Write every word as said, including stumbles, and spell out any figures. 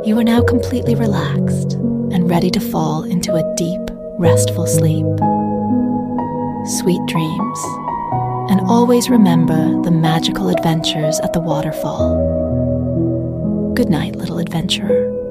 You are now completely relaxed and ready to fall into a deep, restful sleep. Sweet dreams, and always remember the magical adventures at the waterfall. Good night, little adventurer.